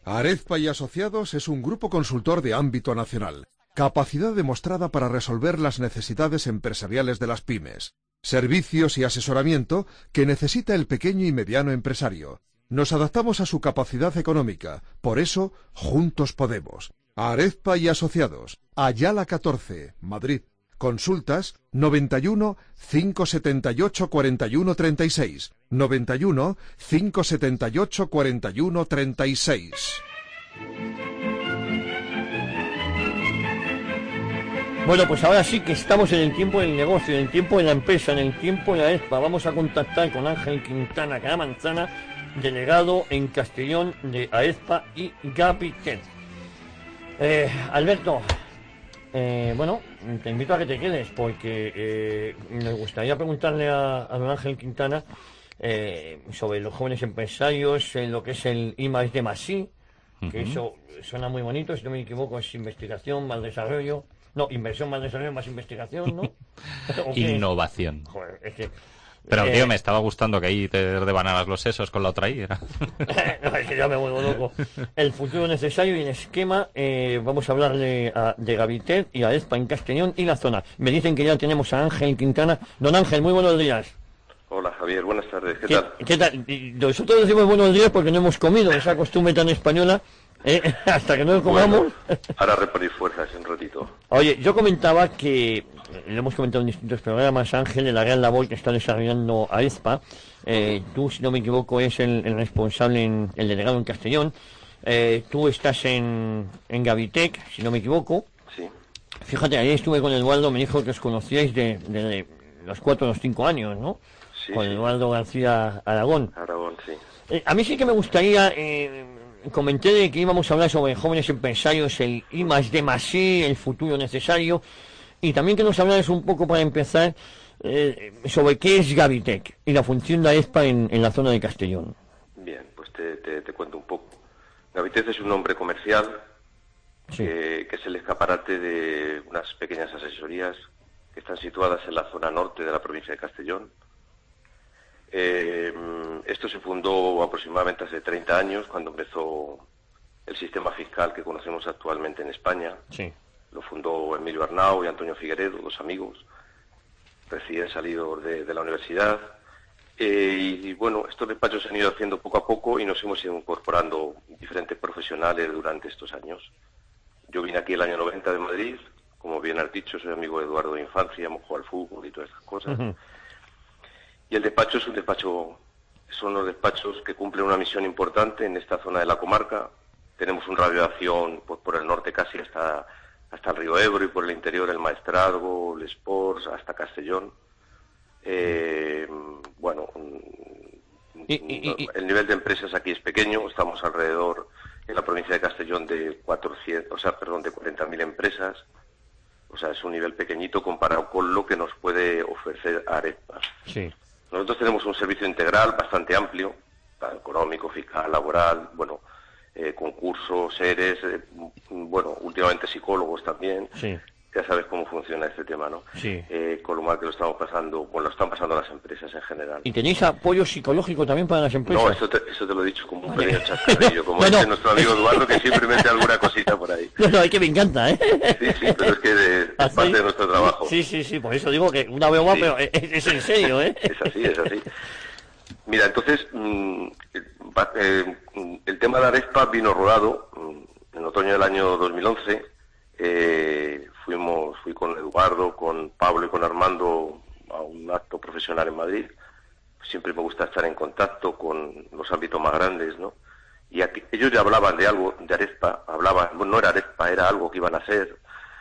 Arespa y Asociados es un grupo consultor de ámbito nacional. Capacidad demostrada para resolver las necesidades empresariales de las pymes. Servicios y asesoramiento que necesita el pequeño y mediano empresario. Nos adaptamos a su capacidad económica. Por eso, juntos podemos. Arespa y Asociados. Ayala 14, Madrid. Consultas 91 578 41 36. 91 578 41 36. Bueno, pues ahora sí que estamos en el tiempo del negocio, en el tiempo de la empresa, en el tiempo de la ESPA. Vamos a contactar con Ángel Quintana Caramanzana, delegado en Castellón de AESPA y Gabitel. Alberto, bueno, te invito a que te quedes porque me gustaría preguntarle a don Ángel Quintana sobre los jóvenes empresarios, lo que es el I+D+I, que eso suena muy bonito, si no me equivoco es investigación más desarrollo, no, inversión más desarrollo más investigación, ¿no? Innovación. Joder, es que... Pero tío, me estaba gustando que ahí te debanaras los sesos con la otra I. No, es que ya me vuelvo loco. El futuro necesario y el esquema, vamos a hablarle de Gabitel y a AESPA en Castellón y la zona. Me dicen que ya tenemos a Ángel Quintana. Don Ángel, muy buenos días. Hola Javier, buenas tardes, ¿qué tal? ¿Qué tal? Nosotros decimos buenos días porque no hemos comido, esa costumbre tan española, hasta que no lo comamos. Bueno, ahora reponer fuerzas un ratito. Oye, yo comentaba que, lo hemos comentado en distintos programas, Ángel, de la gran labor que está desarrollando AESPA. Tú, si no me equivoco, es el responsable, el delegado en Castellón. Tú estás en Gabitec, si no me equivoco. Sí. Fíjate, ayer estuve con Eduardo, me dijo que os conocíais de los 4 o los 5 años, ¿no? Sí, con sí. Eduardo García Aragón. Aragón, sí. A mí sí que me gustaría, comenté de que íbamos a hablar sobre jóvenes empresarios, el I+D+I, el futuro necesario, y también que nos hablaras un poco para empezar sobre qué es Gabitec y la función de AESPA en la zona de Castellón. Bien, pues te cuento un poco. Gabitec es un nombre comercial Sí. que es el escaparate de unas pequeñas asesorías que están situadas en la zona norte de la provincia de Castellón. Esto se fundó aproximadamente hace 30 años, cuando empezó el sistema fiscal que conocemos actualmente en España. Sí. Lo fundó Emilio Arnau y Antonio Figueredo, dos amigos, recién salidos de la universidad. Y bueno, estos despachos se han ido haciendo poco a poco y nos hemos ido incorporando diferentes profesionales durante estos años. Yo vine aquí el año 90 de Madrid, como bien has dicho, soy amigo de Eduardo de infancia, hemos jugado al fútbol y todas estas cosas. Y el despacho es un despacho, son los despachos que cumplen una misión importante en esta zona de la comarca. Tenemos un radio de acción pues, por el norte casi hasta el río Ebro y por el interior el Maestrazgo, el Sports, hasta Castellón. Bueno, el nivel de empresas aquí es pequeño, estamos alrededor en la provincia de Castellón de 40.000 empresas. O sea, es un nivel pequeñito comparado con lo que nos puede ofrecer AESPA. Sí. Nosotros tenemos un servicio integral bastante amplio, económico, fiscal, laboral, bueno, concursos, seres, bueno, últimamente psicólogos también. Sí. Ya sabes cómo funciona este tema, ¿no? Sí. Con lo mal que lo estamos pasando, bueno, lo están pasando las empresas en general. ¿Y tenéis apoyo psicológico también para las empresas? No, eso te lo he dicho como un pequeño chascarrillo, como dice nuestro amigo Eduardo, que siempre mete alguna cosita por ahí. No, es que me encanta, ¿eh? Sí, pero es que es parte de nuestro trabajo. Sí, por eso digo que una broma, sí. Pero es en serio, ¿eh? Es así. Mira, entonces, el tema de AESPA vino rodado en otoño del año 2011. Fui con Eduardo, con Pablo y con Armando a un acto profesional en Madrid. Siempre me gusta estar en contacto con los ámbitos más grandes, ¿no? Y aquí, ellos ya hablaban de algo, de AESPA, bueno, no era AESPA, era algo que iban a hacer.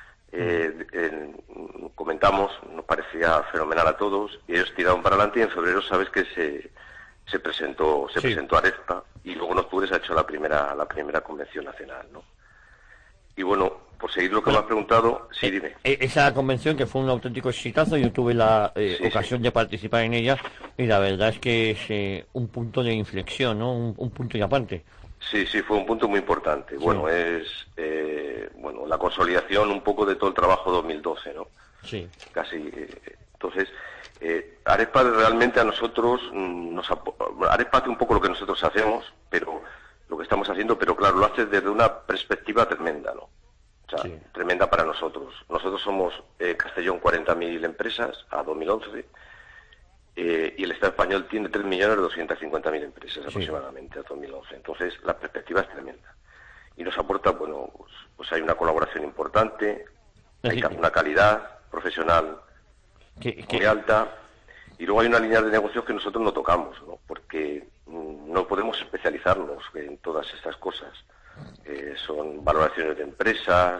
Comentamos, nos parecía fenomenal a todos, y ellos tiraron para adelante y en febrero sabes que se presentó AESPA, y luego en octubre se ha hecho la primera convención nacional, ¿no? Y bueno, por seguir lo que me has preguntado, sí, dime. Esa convención que fue un auténtico exitazo, yo tuve la ocasión de participar en ella, y la verdad es que es un punto de inflexión, ¿no? Un punto y aparte. Sí, fue un punto muy importante. Sí. Bueno, es la consolidación un poco de todo el trabajo 2012, ¿no? Sí. Casi. Entonces, AESPA realmente a nosotros AESPA hace un poco lo que nosotros hacemos, pero lo que estamos haciendo, pero claro, lo haces desde una perspectiva tremenda, ¿no? O sea, Sí. tremenda para nosotros. Nosotros somos Castellón 40.000 empresas a 2011 y el Estado español tiene 3.250.000 empresas aproximadamente a 2011. Entonces, la perspectiva es tremenda. Y nos aporta, bueno, pues hay una colaboración importante, hay una calidad profesional muy alta, y luego hay una línea de negocios que nosotros no tocamos, ¿no? Porque no podemos especializarnos en todas estas cosas. Son valoraciones de empresas,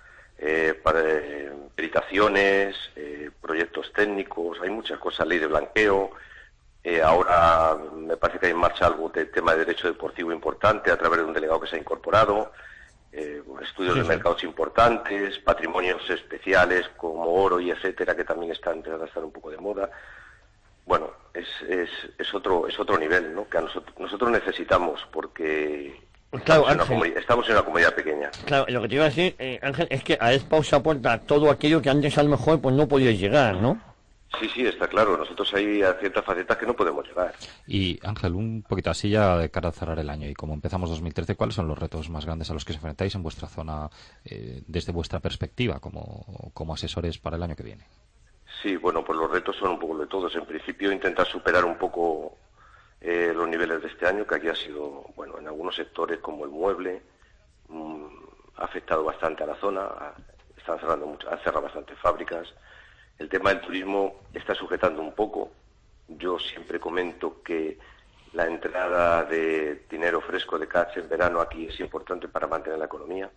peritaciones, proyectos técnicos, hay muchas cosas, ley de blanqueo. Ahora me parece que hay en marcha algo de tema de derecho deportivo importante a través de un delegado que se ha incorporado, estudios de mercados importantes, patrimonios especiales como oro y etcétera, que también están empezando a estar un poco de moda. Bueno, es otro nivel, ¿no? Que a nosotros necesitamos, porque Claro, estamos en una comunidad pequeña. Claro, lo que te iba a decir, Ángel, es que a Espau se aporta todo aquello que antes a lo mejor pues no podíais llegar, ¿no? Sí, está claro. Nosotros hay ciertas facetas que no podemos llegar. Y Ángel, un poquito así ya de cara a cerrar el año y como empezamos 2013, ¿cuáles son los retos más grandes a los que os enfrentáis en vuestra zona desde vuestra perspectiva como asesores para el año que viene? Sí, bueno, pues los retos son un poco de todos. En principio intentar superar un poco los niveles de este año, que aquí ha sido, bueno, en algunos sectores como el mueble, ha afectado bastante a la zona, han cerrado bastantes fábricas. El tema del turismo está sujetando un poco. Yo siempre comento que la entrada de dinero fresco de cash en verano aquí es importante para mantener la economía.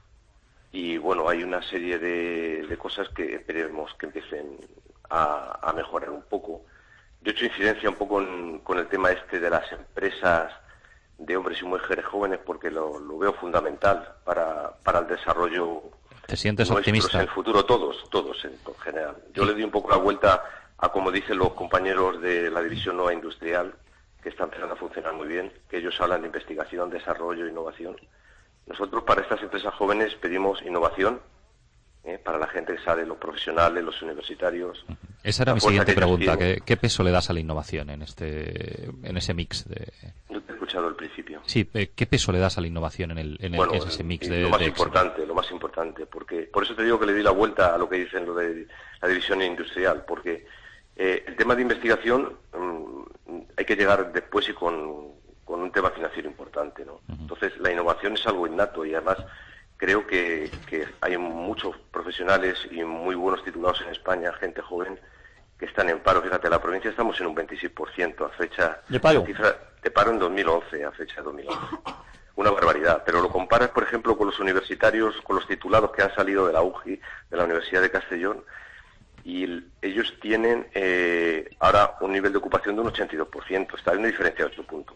Y bueno, hay una serie de cosas que esperemos que empiecen a mejorar un poco. Yo he hecho incidencia un poco con el tema este de las empresas de hombres y mujeres jóvenes, porque lo veo fundamental para el desarrollo. ¿Te sientes optimista? En el futuro, todos en general. Yo le doy un poco la vuelta a, como dicen los compañeros de la división nueva industrial, que está empezando a funcionar muy bien, que ellos hablan de investigación, desarrollo, innovación. Nosotros para estas empresas jóvenes pedimos innovación, para la gente que sale, los profesionales, los universitarios. Esa era mi siguiente pregunta. ¿Qué peso le das a la innovación en ese mix de...? No te he escuchado al principio. Sí, ¿qué peso le das a la innovación en ese mix de...? Lo más importante, porque por eso te digo que le di la vuelta a lo que dicen lo de la división industrial, porque el tema de investigación hay que llegar después y con un tema financiero importante, ¿no? Entonces la innovación es algo innato y además creo que hay muchos profesionales y muy buenos titulados en España, gente joven, que están en paro. Fíjate, la provincia estamos en un 26% a fecha... ¿De paro? De paro en 2011, a fecha de 2011. Una barbaridad. Pero lo comparas, por ejemplo, con los universitarios, con los titulados que han salido de la UGI, de la Universidad de Castellón, y ellos tienen ahora un nivel de ocupación de un 82%. Está en una diferencia de 8 puntos.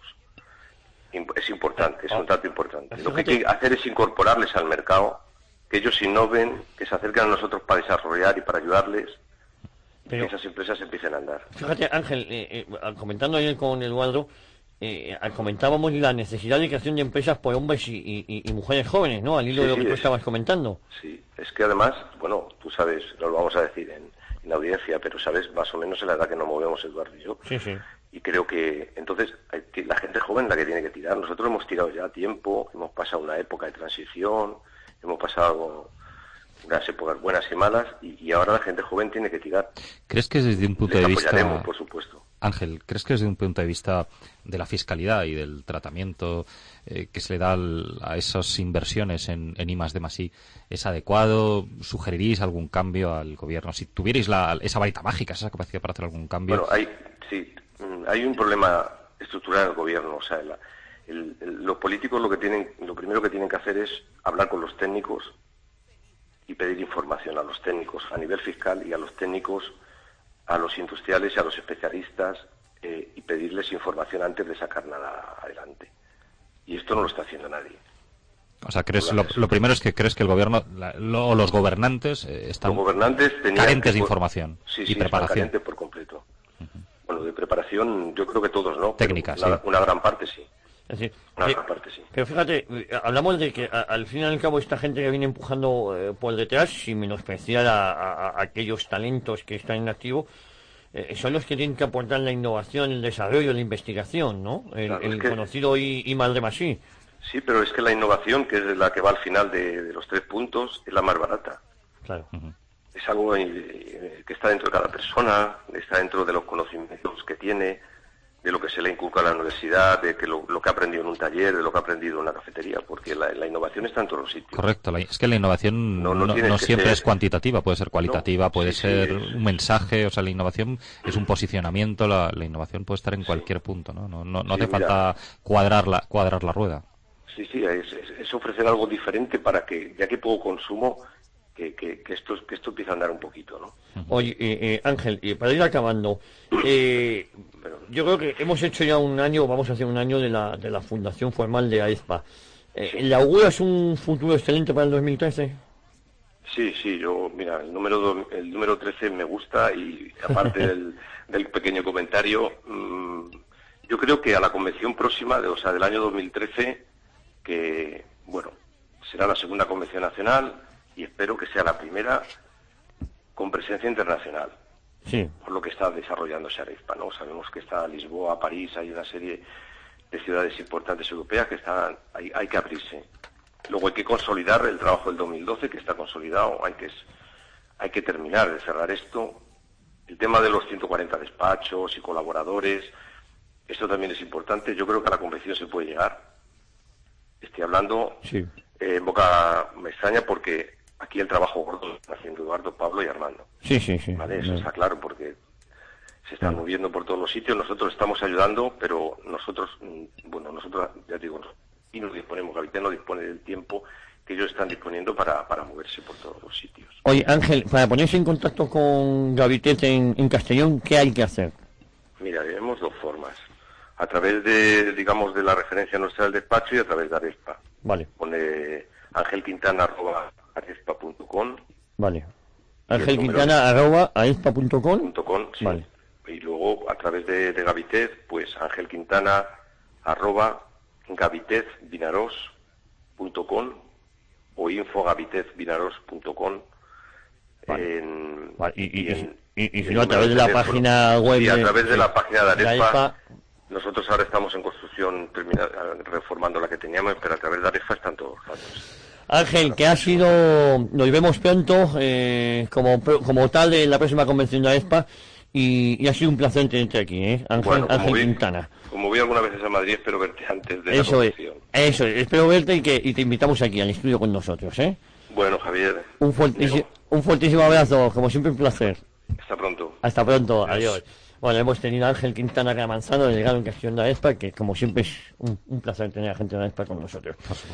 Es importante, es un dato importante. Lo que hay que hacer es incorporarles al mercado, que ellos innoven, que se acerquen a nosotros para desarrollar y para ayudarles, que esas empresas empiecen a andar. Fíjate, Ángel, comentando ayer con Eduardo, comentábamos la necesidad de creación de empresas por hombres y mujeres jóvenes, ¿no? Al hilo de lo que tú estabas comentando. Sí, es que además, bueno, tú sabes, no lo vamos a decir en la audiencia, pero sabes más o menos en la edad que nos movemos Eduardo y yo. Sí. Y creo que entonces la gente joven es la que tiene que tirar. Nosotros hemos tirado ya tiempo, hemos pasado una época de transición, hemos pasado unas épocas buenas y malas, y ahora la gente joven tiene que tirar. ¿Crees que desde un punto de vista, por supuesto, Ángel, crees que desde un punto de vista de la fiscalidad y del tratamiento que se le da a esas inversiones en I+D+I es adecuado? ¿Sugeriríais algún cambio al gobierno? Si tuvierais esa varita mágica, esa capacidad para hacer algún cambio. Bueno, hay un problema estructural en el gobierno. O sea, los políticos lo primero que tienen que hacer es hablar con los técnicos y pedir información a los técnicos a nivel fiscal y a los técnicos, a los industriales y a los especialistas, y pedirles información antes de sacar nada adelante. Y esto no lo está haciendo nadie. O sea, lo primero es que crees que el gobierno o los gobernantes están carentes de información y preparación. Están carentes por completo. Bueno, de preparación yo creo que todos, ¿no? Técnica, una gran parte sí. Es decir, gran parte sí. Pero fíjate, hablamos de que al fin y al cabo esta gente que viene empujando por detrás, sin menospreciar a aquellos talentos que están en activo, son los que tienen que aportar la innovación, el desarrollo, la investigación, ¿no? El conocido I+D+I. Sí, pero es que la innovación, que es la que va al final de los 3 puntos, es la más barata. Claro. Es algo que está dentro de cada persona, está dentro de los conocimientos que tiene, de lo que se le inculca a la universidad, de que lo que ha aprendido en un taller, de lo que ha aprendido en una cafetería, porque la innovación está en todos los sitios. Correcto, es que la innovación no siempre es cuantitativa, puede ser cualitativa, puede ser un mensaje, o sea, la innovación es un posicionamiento, la innovación puede estar en cualquier punto, ¿no? No hace falta cuadrar la rueda. Sí, es ofrecer algo diferente para que, ya que poco consumo, que esto empiece a andar un poquito, ¿no? Oye, Ángel, para ir acabando, yo creo que hemos hecho ya vamos a hacer un año de la fundación formal de AESPA. ¿Le auguras un futuro excelente para el 2013? Sí, mira, el número 13 me gusta y aparte del pequeño comentario, yo creo que a la convención próxima, del año 2013, que, bueno, será la segunda convención nacional y espero que sea la primera con presencia internacional. Sí. Por lo que está desarrollándose AESPA, ¿no? Sabemos que está Lisboa, París, hay una serie de ciudades importantes europeas que hay que abrirse. Luego hay que consolidar el trabajo del 2012, que está consolidado, hay que terminar de cerrar esto. El tema de los 140 despachos y colaboradores, esto también es importante. Yo creo que a la convención se puede llegar. Estoy hablando en boca me extraña porque aquí el trabajo gordo lo están haciendo Eduardo, Pablo y Armando. Sí. ¿Vale? Eso está claro porque se están moviendo por todos los sitios. Nosotros estamos ayudando, pero nosotros, ya digo, y nos disponemos, Gavitec no dispone del tiempo que ellos están disponiendo para moverse por todos los sitios. Oye, Ángel, para ponerse en contacto con Gavitec en Castellón, ¿qué hay que hacer? Mira, tenemos 2 formas. A través de la referencia nuestra del despacho y a través de AESPA. Vale. Pone angelquintana@aespa.com. Vale. angelquintana@aespa.com. Sí. Vale. Y luego a través de Gavitec, pues angelquintana@gavitecvinaros.com o info@gavitecvinaros.com. Vale. Y si no, a través de la página web. Y a través de la página de AESPA. Nosotros ahora estamos en construcción, reformando la que teníamos, pero a través de AESPA están todos los datos. Ángel, que ha sido, nos vemos pronto como tal en la próxima convención de AESPA y ha sido un placer tenerte aquí, Ángel Quintana. Como voy algunas veces a Madrid, espero verte antes de la convención. Eso es, espero verte y te invitamos aquí al estudio con nosotros, Bueno, Javier. Un fuertísimo abrazo, como siempre un placer. Hasta pronto. Hasta pronto, adiós. Bueno, hemos tenido a Ángel Quintana Manzano, delegado en Castellón de AESPA, que como siempre es un placer tener a gente de AESPA con nosotros.